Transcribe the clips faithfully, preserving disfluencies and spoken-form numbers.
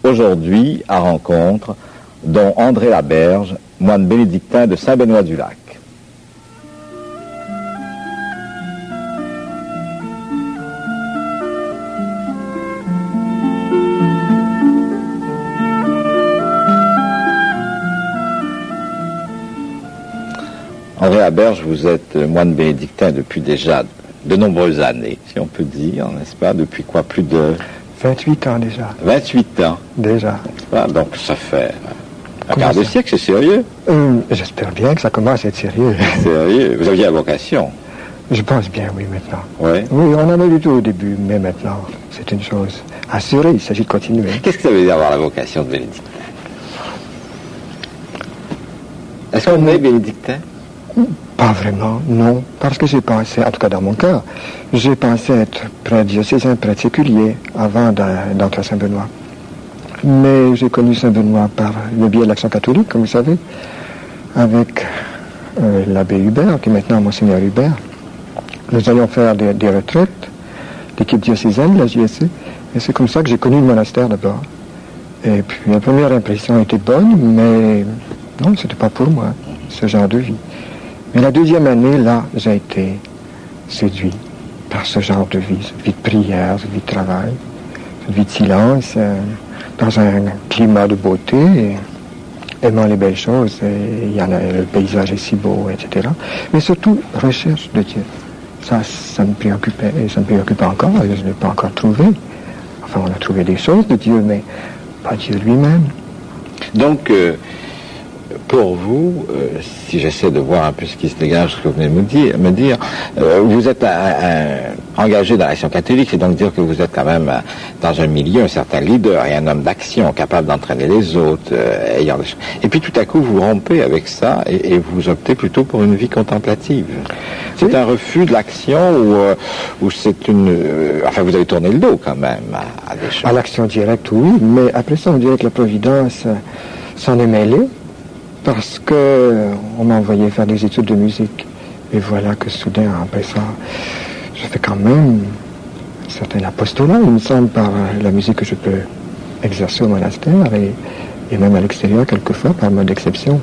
aujourd'hui à rencontre, dont André Laberge, moine bénédictin de Saint-Benoît-du-Lac. André Laberge, vous êtes moine bénédictin depuis déjà de nombreuses années, si on peut dire, n'est-ce pas? Depuis quoi? Plus de... vingt-huit ans déjà. vingt-huit ans. Déjà. Pas? Donc ça fait un quart de siècle, c'est sérieux. euh, J'espère bien que ça commence à être sérieux. Sérieux. Vous aviez la vocation? Je pense bien, oui, maintenant. Ouais. Oui, on en a du tout au début, mais maintenant, c'est une chose assurée, il s'agit de continuer. Qu'est-ce que ça veut dire avoir la vocation de bénédictin? Est-ce qu'on est bénédictin? Pas vraiment, non. Parce que j'ai pensé, en tout cas dans mon cas, j'ai pensé être prêtre diocésain, prêtre séculier, avant d'entrer à Saint-Benoît. Mais j'ai connu Saint-Benoît par le biais de l'Action catholique, comme vous savez, avec euh, l'abbé Hubert, qui est maintenant Monseigneur Hubert. Nous allions faire des, des retraites, l'équipe diocésaine, la J S C, et c'est comme ça que j'ai connu le monastère d'abord. Et puis la première impression était bonne, mais non, c'était pas pour moi, ce genre de vie. Mais la deuxième année, là, j'ai été séduit par ce genre de vie, cette vie de prière, cette vie de travail, cette vie de silence, euh, dans un climat de beauté, et aimant les belles choses, et il y en a, le paysage est si beau, et cetera. Mais surtout, recherche de Dieu. Ça, ça me préoccupait, et ça me préoccupe encore, je ne l'ai pas encore trouvé. Enfin, on a trouvé des choses de Dieu, mais pas Dieu lui-même. Donc, euh, pour vous, euh, si j'essaie de voir un peu ce qui se dégage, ce que vous venez de me dire, me dire euh, vous êtes un, un, engagé dans l'Action catholique, c'est donc dire que vous êtes quand même euh, dans un milieu, un certain leader et un homme d'action, capable d'entraîner les autres, euh, ayant des... Et puis tout à coup, vous rompez avec ça et, et vous optez plutôt pour une vie contemplative. C'est oui. un refus de l'action ou, euh, ou c'est une... Euh, enfin, vous avez tourné le dos quand même à, à des choses. À l'action directe, oui, mais après ça, on dirait que la Providence euh, s'en est mêlée. Parce que on m'a envoyé faire des études de musique. Et voilà que soudain, après ça, je fais quand même un certain apostolat, il me semble, par la musique que je peux exercer au monastère et, et même à l'extérieur, quelquefois, par mode d'exception.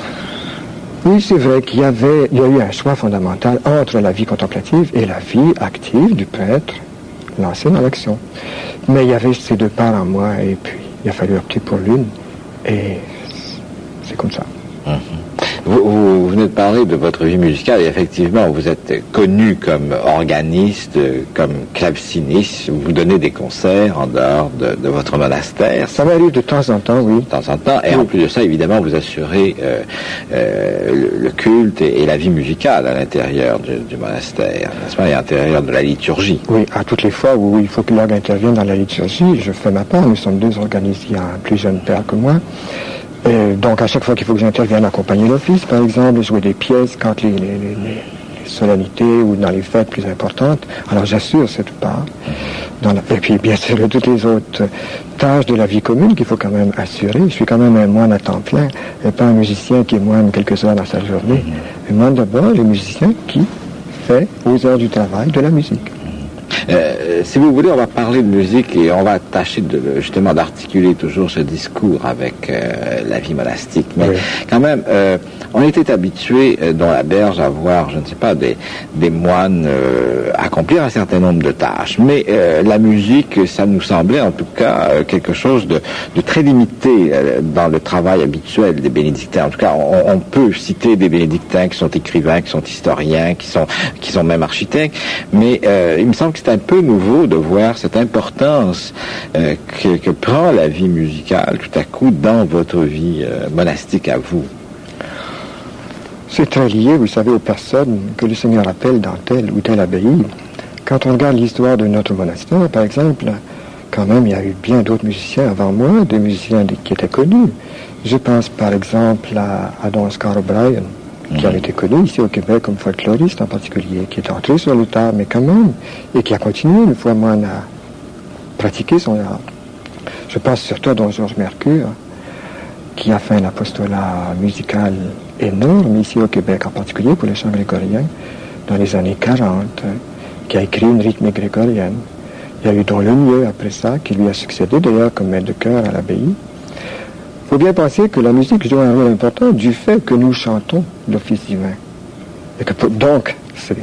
Oui, c'est vrai qu'il y avait, il y a eu un choix fondamental entre la vie contemplative et la vie active du prêtre lancé dans l'action. Mais il y avait ces deux parts en moi, et puis il a fallu opter pour l'une, et c'est comme ça. Mmh. Vous, vous venez de parler de votre vie musicale et effectivement vous êtes connu comme organiste, comme claveciniste, vous donnez des concerts en dehors de, de votre monastère. Ça m'arrive de temps en temps, oui. De temps en temps, et oui. En plus de ça, évidemment, vous assurez euh, euh, le, le culte et, et la vie musicale à l'intérieur du, du monastère, n'est-ce pas, et à l'intérieur de la liturgie. Oui, à toutes les fois où il faut que l'orgue intervienne dans la liturgie, je fais ma part, nous sommes deux organistes, il y a un plus jeune père que moi. Et donc à chaque fois qu'il faut que j'intervienne accompagner l'office, par exemple, jouer des pièces quand les, les, les, les solennités ou dans les fêtes plus importantes, alors j'assure cette part. Dans la, et puis bien sûr toutes les autres tâches de la vie commune qu'il faut quand même assurer. Je suis quand même un moine à temps plein, et pas un musicien qui est moine quelques heures dans sa journée. Un moine d'abord, le musicien qui fait aux heures du travail de la musique. Euh, si vous voulez, on va parler de musique et on va tâcher de, justement d'articuler toujours ce discours avec euh, la vie monastique. Mais oui. quand même, euh, on était habitué euh, dans la berge à voir, je ne sais pas, des, des moines euh, accomplir un certain nombre de tâches. Mais euh, la musique, ça nous semblait en tout cas euh, quelque chose de, de très limité euh, dans le travail habituel des bénédictins. En tout cas, on, on peut citer des bénédictins qui sont écrivains, qui sont historiens, qui sont, qui sont même architectes. Mais euh, il me semble que c'est un peu nouveau de voir cette importance euh, que, que prend la vie musicale tout à coup dans votre vie euh, monastique à vous. C'est très lié, vous savez, aux personnes que le Seigneur appelle dans telle ou telle abbaye. Quand on regarde l'histoire de notre monastère, par exemple, quand même, il y a eu bien d'autres musiciens avant moi, des musiciens qui étaient connus. Je pense par exemple à, à Don Oscar O'Brien, qui avait été connu ici au Québec comme folkloriste en particulier, qui est entré sur le tard, mais quand même, et qui a continué une fois moine à pratiquer son art. Je pense surtout à Don Georges Mercure, qui a fait un apostolat musical énorme ici au Québec, en particulier pour les chants grégoriens, dans les années quarante, qui a écrit une rythme grégorienne. Il y a eu Don Lemieux après ça, qui lui a succédé d'ailleurs comme maître de chœur à l'abbaye. Il faut bien penser que la musique joue un rôle important du fait que nous chantons l'office divin. Et que, donc, c'est,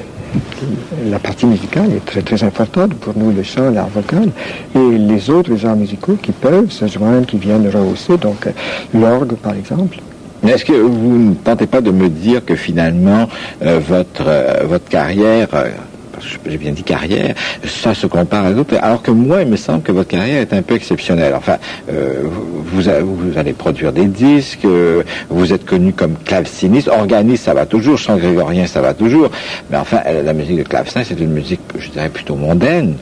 la partie musicale est très très importante pour nous, le chant, l'art vocal, et les autres arts musicaux qui peuvent se joindre, qui viennent rehausser, donc l'orgue par exemple. Mais est-ce que vous ne tentez pas de me dire que finalement, euh, votre, euh, votre carrière... Euh, j'ai bien dit carrière, ça se compare à d'autres, alors que moi, il me semble que votre carrière est un peu exceptionnelle. Enfin, euh, vous, vous allez produire des disques, euh, vous êtes connu comme claveciniste, organiste, ça va toujours, chant grégorien, ça va toujours, mais enfin, la musique de clavecin, c'est une musique, je dirais, plutôt mondaine.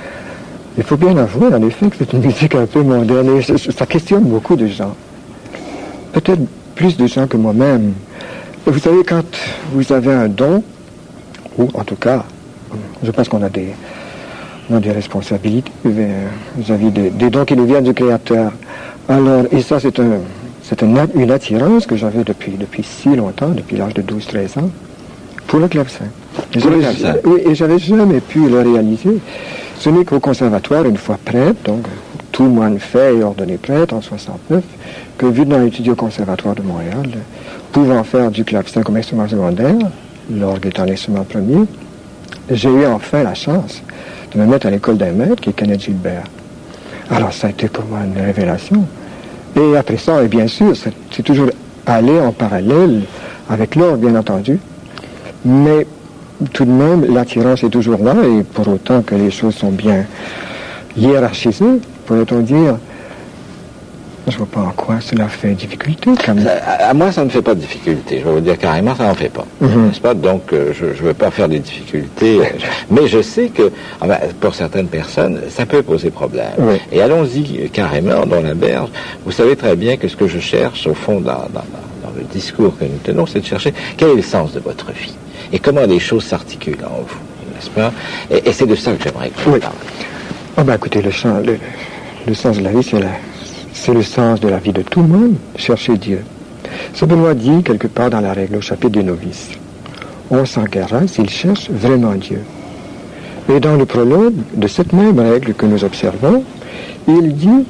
Il faut bien avouer, en effet, que c'est une musique un peu mondaine, et ça questionne beaucoup de gens. Peut-être plus de gens que moi-même. Vous savez, quand vous avez un don, ou en tout cas, je pense qu'on a des, on a des responsabilités vis-à-vis des, des dons qui nous viennent du Créateur. Alors, et ça, c'est, un, c'est une, une attirance que j'avais depuis, depuis si longtemps, depuis l'âge de douze treize ans, pour le clavecin. Pour le clavecin. Oui, et j'avais jamais pu le réaliser. Ce n'est qu'au conservatoire, une fois prêtre, donc tout moine fait et ordonné prêtre en soixante-neuf, que vu dans l'étudiant au conservatoire de Montréal, pouvant faire du clavecin comme instrument secondaire, l'orgue étant l'instrument premier, j'ai eu enfin la chance de me mettre à l'école d'un maître qui est Kenneth Gilbert. Alors ça a été pour moi une révélation. Et après ça, et bien sûr, c'est, c'est toujours allé en parallèle avec l'orgue, bien entendu. Mais tout de même, l'attirance est toujours là, et pour autant que les choses sont bien hiérarchisées, pourrait-on dire, je ne vois pas en quoi cela fait difficulté. Quand même. À, à moi, ça ne fait pas de difficulté. Je vais vous dire carrément, ça n'en fait pas. Mm-hmm. N'est-ce pas? Donc, euh, je ne veux pas faire des difficultés. Euh, mais je sais que, enfin, pour certaines personnes, ça peut poser problème. Oui. Et allons-y carrément dans la berge. Vous savez très bien que ce que je cherche, au fond, dans, dans, dans le discours que nous tenons, c'est de chercher quel est le sens de votre vie. Et comment les choses s'articulent en vous. N'est-ce pas? Et, et c'est de ça que j'aimerais que vous oui. parliez. Oh ben, écoutez, le, le, le sens de la vie, c'est la... C'est le sens de la vie de tout le monde, chercher Dieu. Saint Benoît dit quelque part dans la règle au chapitre des novices, on s'enquérera s'il cherche vraiment Dieu. Et dans le prologue de cette même règle que nous observons, il dit,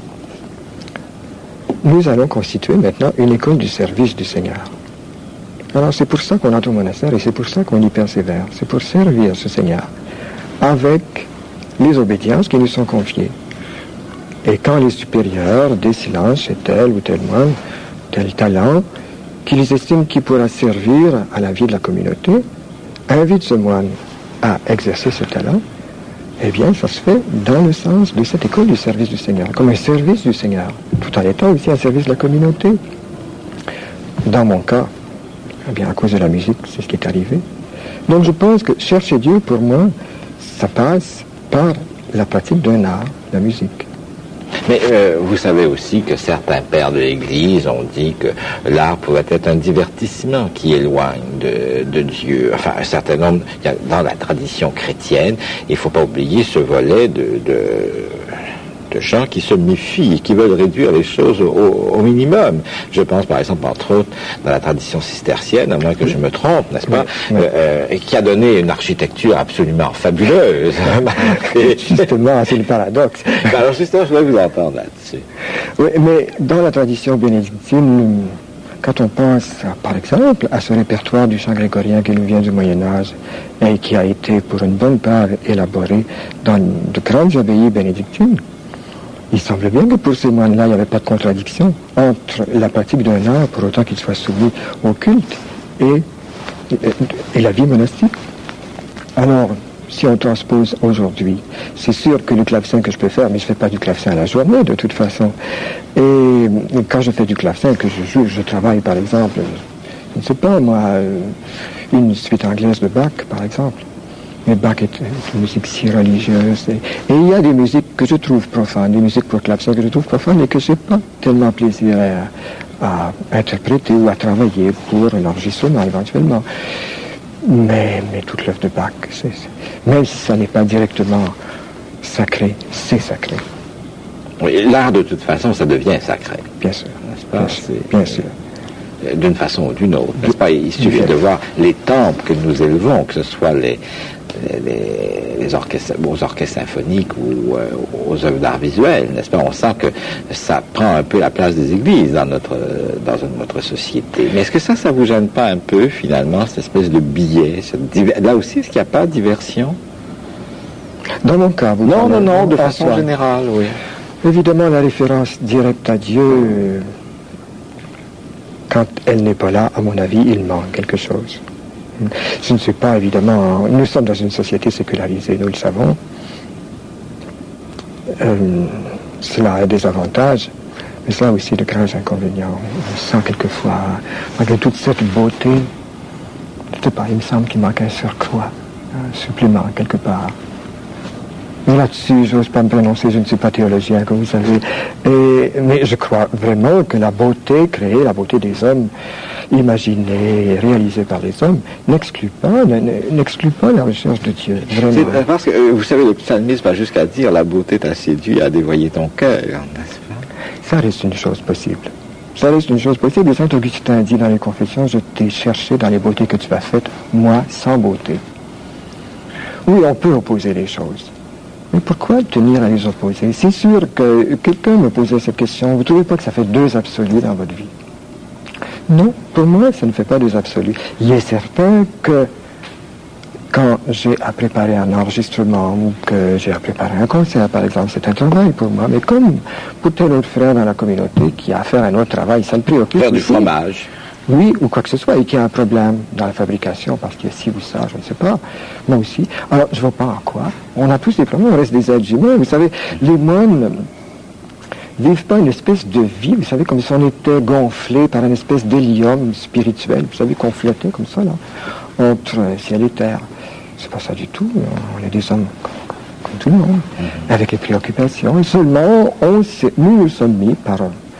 nous allons constituer maintenant une école du service du Seigneur. Alors c'est pour ça qu'on entre au monastère et c'est pour ça qu'on y persévère. C'est pour servir ce Seigneur avec les obédiences qui nous sont confiées. Et quand les supérieurs décident chez tel ou tel moine, tel talent, qu'ils estiment qu'il pourra servir à la vie de la communauté, invitent ce moine à exercer ce talent, eh bien, ça se fait dans le sens de cette école du service du Seigneur, comme un service du Seigneur, tout en étant aussi un service de la communauté. Dans mon cas, eh bien, à cause de la musique, c'est ce qui est arrivé. Donc, je pense que chercher Dieu, pour moi, ça passe par la pratique d'un art, la musique. Mais euh, vous savez aussi que certains pères de l'Église ont dit que l'art pouvait être un divertissement qui éloigne de, de Dieu. Enfin, un certain nombre, dans la tradition chrétienne, il ne faut pas oublier ce volet de, de, de gens qui se méfient, qui veulent réduire les choses au, au minimum. Je pense par exemple, entre autres, dans la tradition cistercienne, à moins que je me trompe, n'est-ce pas, oui, oui. Euh, et qui a donné une architecture absolument fabuleuse. Justement, c'est le paradoxe. Alors justement, je voudrais vous entendre là-dessus. Oui, mais dans la tradition bénédictine, quand on pense, à, par exemple, à ce répertoire du chant grégorien qui nous vient du Moyen-Âge et qui a été pour une bonne part élaboré dans de grandes abbayes bénédictines, il semble bien que pour ces moines-là, il n'y avait pas de contradiction entre la pratique d'un art, pour autant qu'il soit soumis au culte, et, et, et la vie monastique. Alors, si on transpose aujourd'hui, c'est sûr que le clavecin que je peux faire, mais je ne fais pas du clavecin à la journée, de toute façon. Et quand je fais du clavecin, que je joue, je travaille, par exemple, je ne sais pas, moi, une suite anglaise de Bach, par exemple. Mais Bach est une musique si religieuse. Et, et il y a des musiques que je trouve profanes, des musiques pour clavecin que je trouve profanes et que je n'ai pas tellement plaisir à, à interpréter ou à travailler pour un enregistrement éventuellement. Mais, mais toute l'œuvre de Bach, c'est, c'est, même si ça n'est pas directement sacré, c'est sacré. Oui, l'art de toute façon, ça devient sacré. Bien sûr. N'est-ce pas? Bien sûr. Bien sûr. D'une façon ou d'une autre, n'est-ce pas? Il suffit de voir les temples que nous élevons, que ce soit les, les, les orchestres, aux orchestres symphoniques ou euh, aux œuvres d'art visuel, n'est-ce pas? On sent que ça prend un peu la place des églises dans notre, dans notre société. Mais est-ce que ça, ça vous gêne pas un peu, finalement, cette espèce de billet? Cette, là aussi, est-ce qu'il n'y a pas de diversion? Dans mon cas, vous Non, non, non, de façon soi. générale, oui. Évidemment, la référence directe à Dieu, euh, quand elle n'est pas là, à mon avis, il manque quelque chose. Je ne sais pas, évidemment, nous sommes dans une société sécularisée, nous le savons. Euh, cela a des avantages, mais cela a aussi de graves inconvénients. On sent quelquefois, malgré toute cette beauté, je ne sais pas, il me semble qu'il manque un surcroît, un supplément quelque part. Mais là-dessus, je n'ose pas me prononcer, je ne suis pas théologien, comme vous savez. Et, mais je crois vraiment que la beauté créée, la beauté des hommes, imaginée, réalisée par les hommes, n'exclut pas, n'exclut pas la recherche de Dieu. Vraiment. C'est parce que, vous savez, le psalmiste va jusqu'à dire, la beauté t'a séduit à dévoyer ton cœur, n'est-ce pas? Ça reste une chose possible. Ça reste une chose possible. Et Saint Augustin dit dans les Confessions, je t'ai cherché dans les beautés que tu as faites, moi, sans beauté. Oui, on peut opposer les choses. Mais pourquoi tenir à les opposer? C'est sûr que quelqu'un me posait cette question. Vous ne trouvez pas que ça fait deux absolus dans votre vie? Non, pour moi, ça ne fait pas deux absolus. Il est certain que quand j'ai à préparer un enregistrement ou que j'ai à préparer un concert, par exemple, c'est un travail pour moi. Mais comme pour tel autre frère dans la communauté qui a à faire un autre travail, ça le préoccupe. Faire du fromage. Oui, ou quoi que ce soit, et qu'il y a un problème dans la fabrication, parce qu'il y a ci ou ça, je ne sais pas. Moi aussi. Alors, je ne vois pas en quoi. On a tous des problèmes, on reste des êtres humains. Vous savez, les moines ne vivent pas une espèce de vie, vous savez, comme si on était gonflé par une espèce d'hélium spirituel, vous savez, qu'on flottait comme ça, là, entre ciel et terre. C'est pas ça du tout. On est des hommes comme tout le monde, avec des préoccupations. Et seulement, on s'est, nous nous sommes mis par...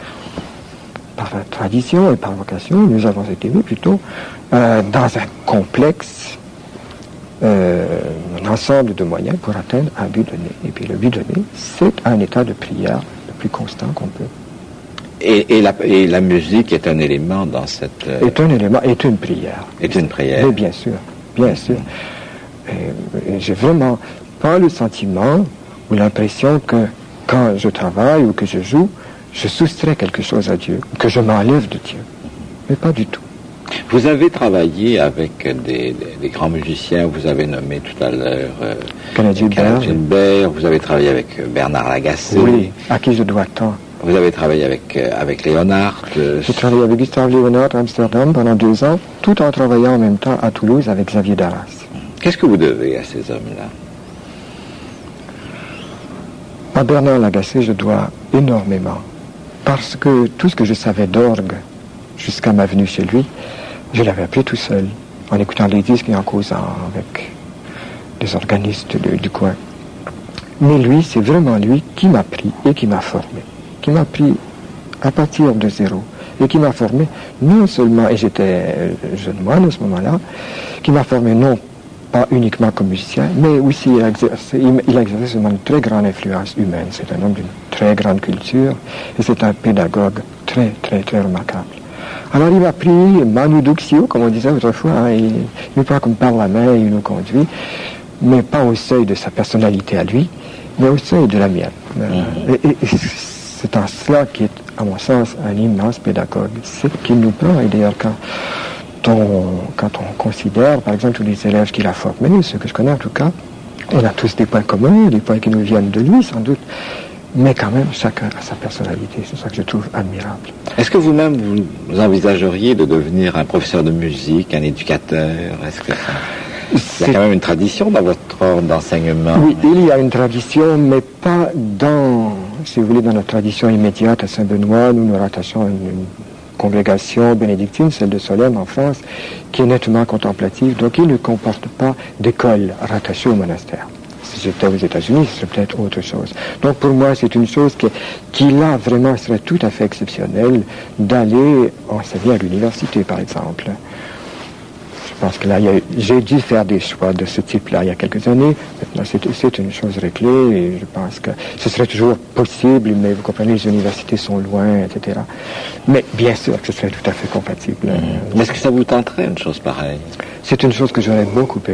par tradition et par vocation, nous avons été mis plutôt euh, dans un complexe, euh, un ensemble de moyens pour atteindre un but donné. Et puis le but donné, c'est un état de prière le plus constant qu'on peut. Et, et, la, et la musique est un élément dans cette... Euh... Est un élément, est une prière. Est une prière. Mais bien sûr, bien sûr. Et, et j'ai vraiment pas le sentiment ou l'impression que quand je travaille ou que je joue, je soustrais quelque chose à Dieu, que je m'enlève de Dieu. Mais pas du tout. Vous avez travaillé avec des, des, des grands musiciens, vous avez nommé tout à l'heure euh, Gilbert, vous avez travaillé avec Bernard Lagacé. Oui, à qui je dois tant. Vous avez travaillé avec, euh, avec Léonard. Euh, J'ai travaillé avec Gustave Léonard à Amsterdam pendant deux ans, tout en travaillant en même temps à Toulouse avec Xavier Darras. Qu'est-ce que vous devez à ces hommes-là? À Bernard Lagacé, je dois énormément. Parce que tout ce que je savais d'orgue jusqu'à ma venue chez lui, je l'avais appris tout seul, en écoutant les disques et en causant avec les organistes de, du coin. Mais lui, c'est vraiment lui qui m'a pris et qui m'a formé, qui m'a pris à partir de zéro et qui m'a formé non seulement, et j'étais jeune moine à ce moment-là, qui m'a formé non pas uniquement comme musicien, mais aussi il a exercé, il a exercé une très grande influence humaine. C'est un homme d'une très grande culture et c'est un pédagogue très, très, très remarquable. Alors il m'a pris manu duxio, comme on disait autrefois, hein, il, il nous prend comme par la main, il nous conduit, mais pas au seuil de sa personnalité à lui, mais au seuil de la mienne. Mmh. Et, et, et c'est en cela qui est, à mon sens, un immense pédagogue. C'est qu'il nous prend, et d'ailleurs quand On, quand on considère, par exemple, tous les élèves qu'il a formés, ceux que je connais en tout cas, on a tous des points communs, des points qui nous viennent de lui, sans doute, mais quand même, chacun a sa personnalité, c'est ça que je trouve admirable. Est-ce que vous-même, vous envisageriez de devenir un professeur de musique, un éducateur? Est-ce que ça... Il y a quand même une tradition dans votre ordre d'enseignement. Oui, il y a une tradition, mais pas dans, si vous voulez, dans notre tradition immédiate à Saint-Benoît. Nous nous rattachons à une, une congrégation bénédictine, celle de Solesmes en France, qui est nettement contemplative, donc il ne comporte pas d'école rattachée au monastère. Si j'étais aux États-Unis, ce serait peut-être autre chose. Donc pour moi, c'est une chose qui, qui là, vraiment, serait tout à fait exceptionnelle d'aller enseigner à l'université, par exemple. Je pense que là, il y a, j'ai dû faire des choix de ce type-là il y a quelques années. Maintenant, c'est, c'est une chose réglée et je pense que ce serait toujours possible, mais vous comprenez, les universités sont loin, et cetera. Mais bien sûr que ce serait tout à fait compatible. Mmh. Est-ce que ça vous tenterait, une chose pareille? C'est une chose que j'aurais beaucoup aimé.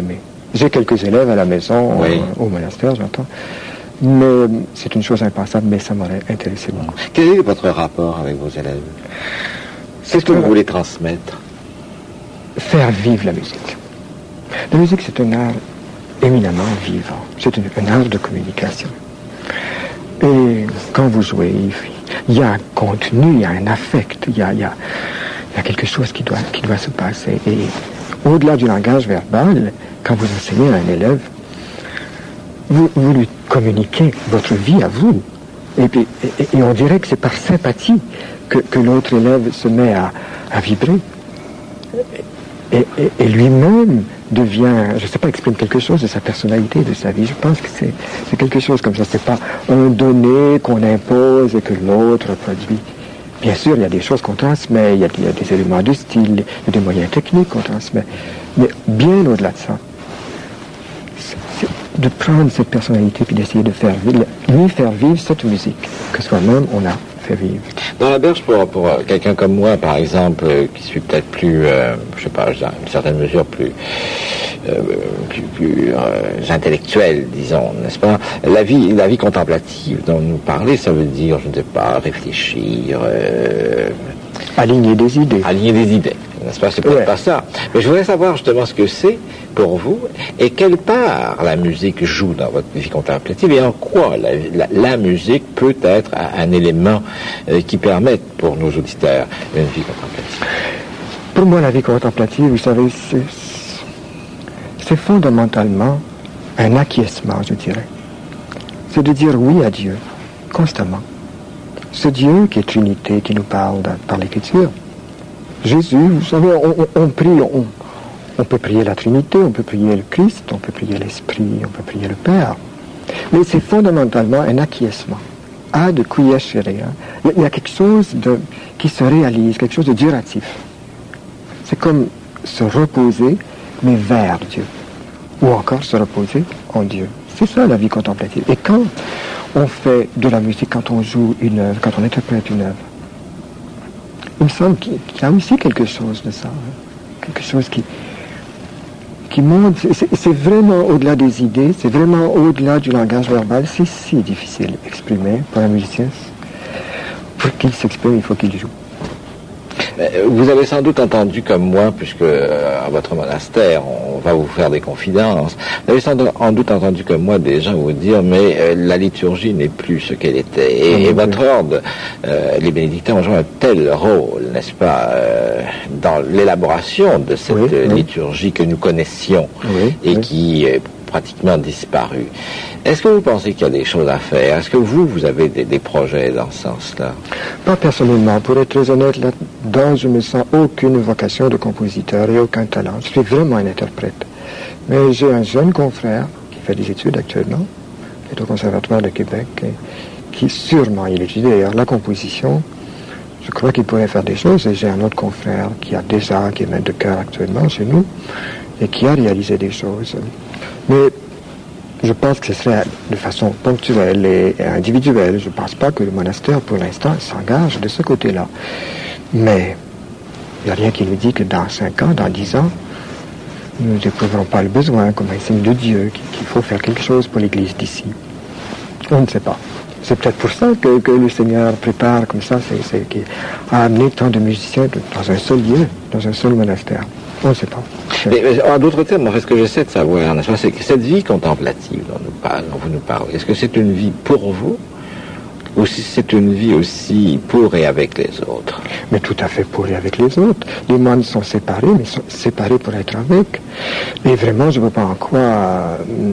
J'ai quelques élèves à la maison, oui. euh, au monastère, j'entends. Mais c'est une chose impensable, mais ça m'aurait intéressé beaucoup. Quel est votre rapport avec vos élèves? Qu'est-ce que vous voulez transmettre? Faire vivre la musique. La musique, c'est un art éminemment vivant. C'est une, un art de communication. Et quand vous jouez, il y a un contenu, il y a un affect, il y a, il y a, il y a quelque chose qui doit, qui doit se passer. Et au-delà du langage verbal, quand vous enseignez à un élève, vous, vous lui communiquez votre vie à vous. Et, puis, et, et on dirait que c'est par sympathie que, que l'autre élève se met à, à vibrer. Et, et, et lui-même devient, je ne sais pas, exprime quelque chose de sa personnalité, de sa vie. Je pense que c'est, c'est quelque chose comme ça. C'est pas un donné qu'on impose et que l'autre produit. Bien sûr, il y a des choses qu'on transmet, il y a, il y a des éléments de style, il y a des moyens techniques qu'on transmet. Mais bien au-delà de ça, c'est, c'est de prendre cette personnalité puis d'essayer de faire vivre, lui faire vivre cette musique que soi-même on a fait vivre. Dans la berge, pour, pour euh, quelqu'un comme moi, par exemple, euh, qui suis peut-être plus, euh, je sais pas, dans une certaine mesure plus, euh, plus, plus euh, intellectuel, disons, n'est-ce pas? La vie, la vie contemplative dont nous parlez, ça veut dire, je ne sais pas, réfléchir, euh, aligner des idées. Aligner des idées, n'est-ce pas? C'est peut-être ouais. pas ça. Mais je voudrais savoir justement ce que c'est pour vous et quelle part la musique joue dans votre vie contemplative et en quoi la, la, la musique peut être un, un élément euh, qui permette pour nos auditeurs une vie contemplative. Pour moi, la vie contemplative, vous savez, c'est, c'est fondamentalement un acquiescement, je dirais. C'est de dire oui à Dieu, constamment. Ce Dieu qui est Trinité, qui nous parle dans, par l'Écriture. Jésus, vous savez, on, on, on prie, on, on peut prier la Trinité, on peut prier le Christ, on peut prier l'Esprit, on peut prier le Père. Mais c'est fondamentalement un acquiescement. A de quiescere. Hein. Il y a quelque chose de, qui se réalise, quelque chose de duratif. C'est comme se reposer, mais vers Dieu. Ou encore se reposer en Dieu. C'est ça la vie contemplative. Et quand on fait de la musique, quand on joue une œuvre, quand on interprète une œuvre, il me semble qu'il y a aussi quelque chose de ça. Hein. Quelque chose qui, qui monte. C'est, c'est vraiment au-delà des idées, c'est vraiment au-delà du langage verbal. C'est si difficile d'exprimer pour un musicien. Pour qu'il s'exprime, il faut qu'il joue. Vous avez sans doute entendu comme moi, puisque euh, à votre monastère, on va vous faire des confidences, vous avez sans doute entendu comme moi des gens vous dire, mais euh, la liturgie n'est plus ce qu'elle était. Et, oui, et votre ordre, euh, les bénédictins ont joué un tel rôle, n'est-ce pas, euh, dans l'élaboration de cette oui, oui. liturgie que nous connaissions oui, et oui. qui est pratiquement disparue. Est-ce que vous pensez qu'il y a des choses à faire? Est-ce que vous, vous avez des, des projets dans ce sens-là? Pas personnellement. Pour être très honnête, là-dedans, je ne sens aucune vocation de compositeur et aucun talent. Je suis vraiment un interprète. Mais j'ai un jeune confrère qui fait des études actuellement, qui est au Conservatoire de Québec, et qui sûrement, il étudie d'ailleurs la composition. Je crois qu'il pourrait faire des choses. Et j'ai un autre confrère qui a déjà, qui est maître de chœur actuellement chez nous, et qui a réalisé des choses. Mais je pense que ce serait de façon ponctuelle et individuelle. Je ne pense pas que le monastère, pour l'instant, s'engage de ce côté-là. Mais il n'y a rien qui nous dit que dans cinq ans, dans dix ans, nous n'éprouverons pas le besoin, comme un signe de Dieu, qu'il faut faire quelque chose pour l'Église d'ici. On ne sait pas. C'est peut-être pour ça que, que le Seigneur prépare comme ça, c'est, c'est, qui a amené tant de musiciens dans un seul lieu, dans un seul monastère. On ne sait pas. Mais, mais, en d'autres termes, en fait, ce que j'essaie de savoir, n'est-ce pas, c'est que cette vie contemplative dont, nous parle, dont vous nous parlez, est-ce que c'est une vie pour vous ou si c'est une vie aussi pour et avec les autres? Mais tout à fait pour et avec les autres. Les moines sont séparés, mais sont séparés pour être avec. Et vraiment, je ne veux pas en quoi... Euh,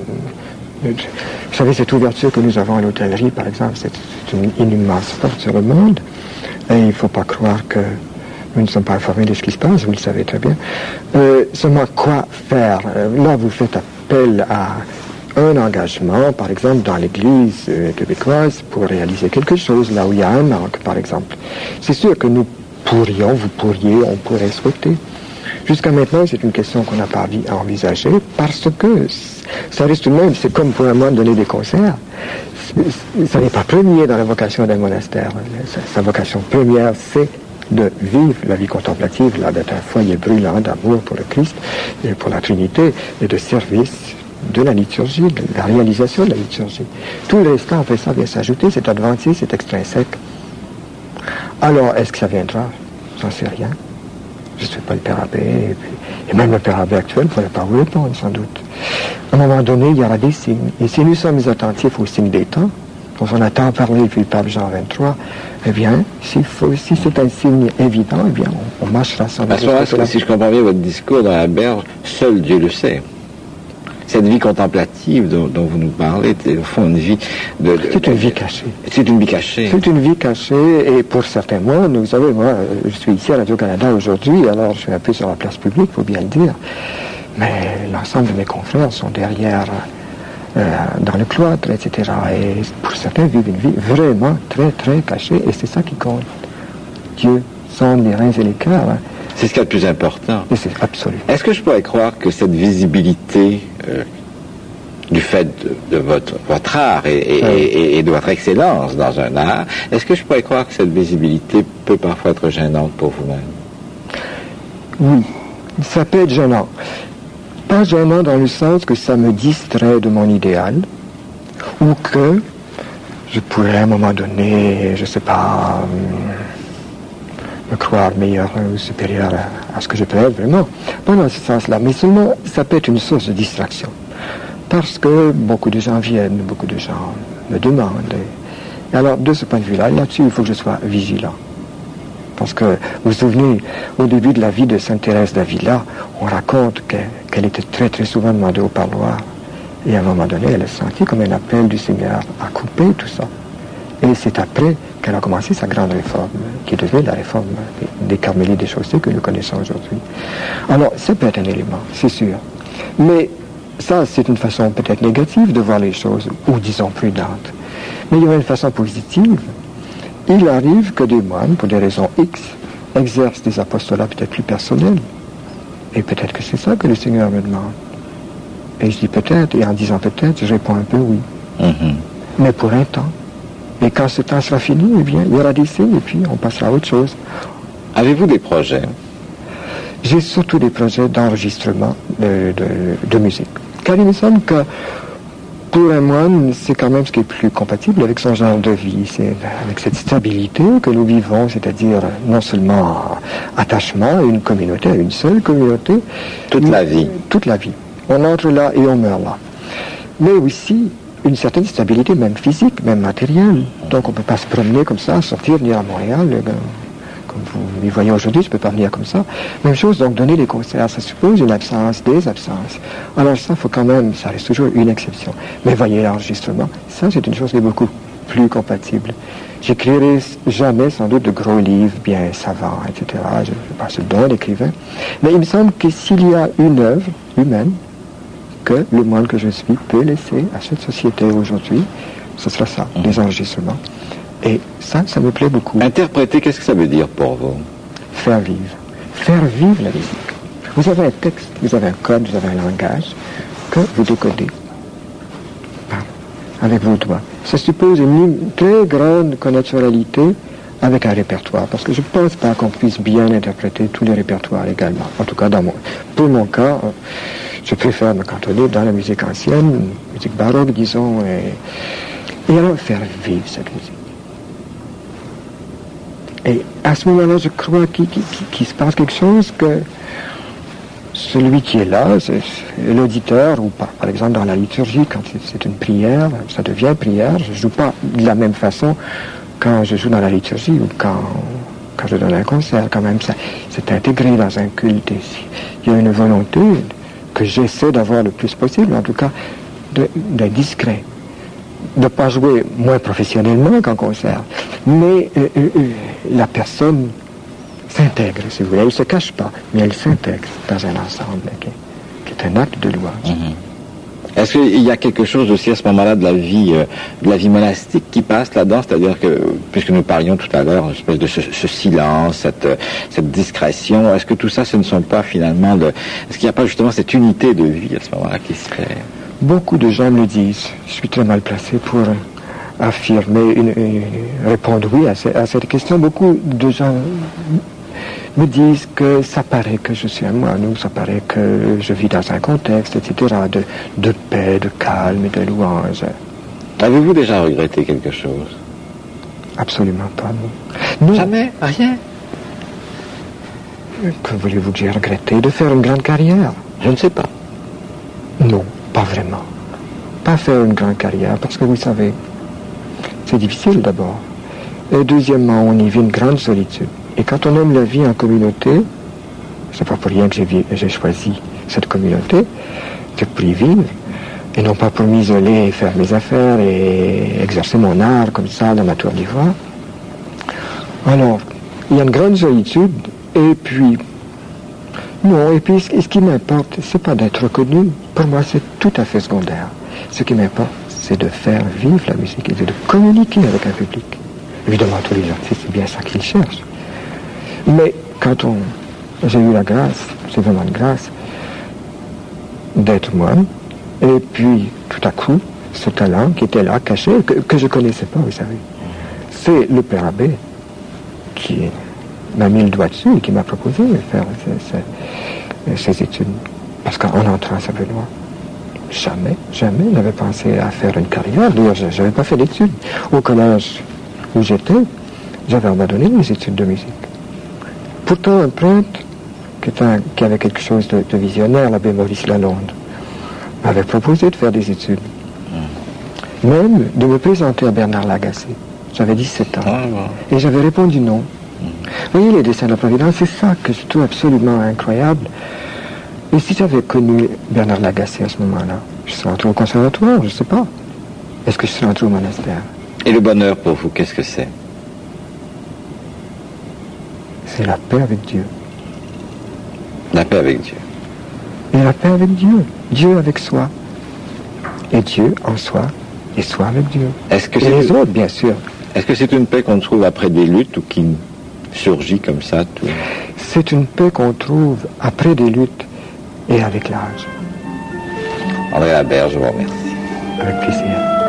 vous savez, cette ouverture que nous avons à l'hôtellerie, par exemple, c'est, c'est une, une immense porte sur le monde. Et il ne faut pas croire que nous ne sommes pas informés de ce qui se passe, vous le savez très bien. Euh, seulement, quoi faire? euh, Là, vous faites appel à un engagement, par exemple, dans l'Église euh, québécoise, pour réaliser quelque chose, là où il y a un manque, par exemple. C'est sûr que nous pourrions, vous pourriez, on pourrait souhaiter. Jusqu'à maintenant, c'est une question qu'on n'a pas envisagée, parce que ça reste tout de même, c'est comme pour un moine donner des concerts. Ça n'est pas premier dans la vocation d'un monastère. Sa, sa vocation première, c'est de vivre la vie contemplative, là, d'être un foyer brûlant d'amour pour le Christ et pour la Trinité et de service de la liturgie, de la réalisation de la liturgie. Tout le restant, après ça, vient s'ajouter, c'est adventiste, c'est extrinsèque. Alors, est-ce que ça viendra? J'en sais rien. Je ne suis pas le Père Abbé, et, puis, et même le Père Abbé actuel ne pourrait pas vous répondre, sans doute. À un moment donné, il y aura des signes. Et si nous sommes attentifs aux signes des temps, dont on a tant parlé depuis le pape Jean vingt-trois, eh bien, s'il faut, si c'est un signe évident, eh bien, on, on marchera sans doute. À ce moment-là, si je comprends bien votre discours dans la berge, seul Dieu le sait. Cette vie contemplative dont, dont vous nous parlez, c'est au fond une vie de... de c'est une vie cachée. C'est une vie cachée. C'est une vie cachée, et pour certains mois, vous savez, moi, je suis ici à Radio-Canada aujourd'hui, alors je suis un peu sur la place publique, il faut bien le dire, mais l'ensemble de mes confrères sont derrière... Euh, dans le cloître, et cetera. Et pour certains vivent une vie vraiment très, très cachée, et c'est ça qui compte. Dieu sonde les reins et les cœurs. Hein. C'est ce qui est le plus important. Et c'est absolu. Est-ce que je pourrais croire que cette visibilité, euh, du fait de, de votre, votre art et, et, oui. et, et de votre excellence dans un art, est-ce que je pourrais croire que cette visibilité peut parfois être gênante pour vous-même? Oui, ça peut être gênant. Pas gênant dans le sens que ça me distrait de mon idéal, ou que je pourrais à un moment donné, je sais pas, me croire meilleur ou supérieur à, à ce que je peux être vraiment. Pas dans ce sens-là, mais seulement ça peut être une source de distraction. Parce que beaucoup de gens viennent, beaucoup de gens me demandent. Et, et alors, de ce point de vue-là, là-dessus, il faut que je sois vigilant. Parce que, vous vous souvenez, au début de la vie de Sainte Thérèse d'Avila, on raconte que, qu'elle était très très souvent demandée au parloir. Et à un moment donné, elle a senti comme un appel du Seigneur à couper tout ça. Et c'est après qu'elle a commencé sa grande réforme, qui est devenue la réforme des, des Carmélites des Chaussées que nous connaissons aujourd'hui. Alors, ça peut être un élément, c'est sûr. Mais ça, c'est une façon peut-être négative de voir les choses, ou disons prudente. Mais il y a une façon positive. Il arrive que des moines, pour des raisons X, exercent des apostolats peut-être plus personnels. Et peut-être que c'est ça que le Seigneur me demande. Et je dis peut-être, et en disant peut-être, je réponds un peu oui. Mm-hmm. Mais pour un temps. Et quand ce temps sera fini, eh bien, il y aura des signes, et puis on passera à autre chose. Avez-vous des projets? J'ai surtout des projets d'enregistrement de, de, de musique. Car il me semble que pour un moine, c'est quand même ce qui est plus compatible avec son genre de vie, c'est avec cette stabilité que nous vivons, c'est-à-dire non seulement attachement à une communauté, à une seule communauté. Toute la vie. Toute la vie. On entre là et on meurt là. Mais aussi une certaine stabilité, même physique, même matérielle. Donc on ne peut pas se promener comme ça, sortir, venir à Montréal. Comme vous les voyez aujourd'hui, je ne peux pas venir comme ça. Même chose, donc donner les concerts, ça suppose une absence, des absences. Alors ça, il faut quand même, ça reste toujours une exception. Mais voyez l'enregistrement, ça c'est une chose qui est beaucoup plus compatible. J'écrirai jamais sans doute de gros livres bien savants, et cetera. Je n'ai pas ce don d'écrivain. Mais il me semble que s'il y a une œuvre humaine que le moine que je suis peut laisser à cette société aujourd'hui, ce sera ça, mmh. les enregistrements. Et ça, ça me plaît beaucoup. Interpréter, qu'est-ce que ça veut dire pour vous? Faire vivre. Faire vivre la musique. Vous avez un texte, vous avez un code, vous avez un langage que vous décodez avec vos doigts. Ça suppose une très grande connaturalité avec un répertoire, parce que je ne pense pas qu'on puisse bien interpréter tous les répertoires également. En tout cas, dans mon, pour mon cas, je préfère me cantonner dans la musique ancienne, musique baroque, disons, et, et alors faire vivre cette musique. Et à ce moment-là, je crois qu'il, qu'il, qu'il se passe quelque chose que celui qui est là, c'est, c'est l'auditeur, ou pas. Par exemple, dans la liturgie, quand c'est, c'est une prière, ça devient prière. Je ne joue pas de la même façon quand je joue dans la liturgie ou quand, quand je donne un concert. Quand même, ça, c'est intégré dans un culte. Et il y a une volonté que j'essaie d'avoir le plus possible, en tout cas, de, d'être discret. De ne pas jouer moins professionnellement qu'en concert. Mais euh, euh, la personne s'intègre, si vous voulez. Elle ne se cache pas, mais elle s'intègre dans un ensemble qui, qui est un acte de louange. Mm-hmm. Est-ce qu'il y a quelque chose aussi à ce moment-là de la vie, euh, de la vie monastique qui passe là-dedans? C'est-à-dire que, puisque nous parlions tout à l'heure, une espèce de ce, ce silence, cette, cette discrétion, est-ce que tout ça, ce ne sont pas finalement de... Est-ce qu'il n'y a pas justement cette unité de vie à ce moment-là qui se fait? Beaucoup de gens me le disent. Je suis très mal placé pour affirmer, une, une, répondre oui à, ce, à cette question. Beaucoup de gens me disent que ça paraît que je suis un moine, ça paraît que je vis dans un contexte, et cetera, de, de paix, de calme et de louange. Avez-vous déjà regretté quelque chose? Absolument pas, non. non. Jamais? Rien? Que voulez-vous que j'ai regretté? De faire une grande carrière? Je ne sais pas. Non, pas vraiment. Pas faire une grande carrière, parce que vous savez, c'est difficile d'abord. Et deuxièmement, on y vit une grande solitude. Et quand on aime la vie en communauté, c'est pas pour rien que j'ai, j'ai choisi cette communauté, c'est pour y vivre, et non pas pour m'isoler et faire mes affaires et exercer mon art comme ça dans ma tour d'ivoire. Alors, il y a une grande solitude, et puis, non, et puis ce, ce qui m'importe, c'est pas d'être reconnu. Pour moi, c'est tout à fait secondaire. Ce qui m'importe, c'est de faire vivre la musique et de communiquer avec un public. Évidemment, tous les artistes, c'est bien ça qu'ils cherchent. Mais quand on, j'ai eu la grâce, c'est vraiment une grâce, d'être moine, et puis tout à coup, ce talent qui était là, caché, que, que je ne connaissais pas, vous savez, c'est le Père Abbé qui m'a mis le doigt dessus et qui m'a proposé de faire ces, ces, ces études. Parce qu'en entrant à Saint-Benoît, jamais, jamais n'avais pensé à faire une carrière. D'ailleurs, je n'avais pas fait d'études. Au collège où j'étais, j'avais abandonné mes études de musique. Pourtant, un prêtre qui, était un, qui avait quelque chose de, de visionnaire, l'abbé Maurice Lalonde, m'avait proposé de faire des études. Mmh. Même de me présenter à Bernard Lagacé. J'avais dix-sept ans. Ah, bon. Et j'avais répondu non. Mmh. Vous voyez, les dessins de la Providence, c'est ça que je trouve absolument incroyable. Et si j'avais connu Bernard Lagacé à ce moment-là, je serais entré au conservatoire, je ne sais pas. Est-ce que je serais entré au monastère? Et le bonheur pour vous, qu'est-ce que c'est? C'est la paix avec Dieu. La paix avec Dieu. Et la paix avec Dieu. Dieu avec soi. Et Dieu en soi. Et soi avec Dieu. Est-ce que et c'est les une... autres, bien sûr. Est-ce que c'est une paix qu'on trouve après des luttes ou qui surgit comme ça tout... C'est une paix qu'on trouve après des luttes et avec l'âge. André Labert, je vous remercie. Avec plaisir.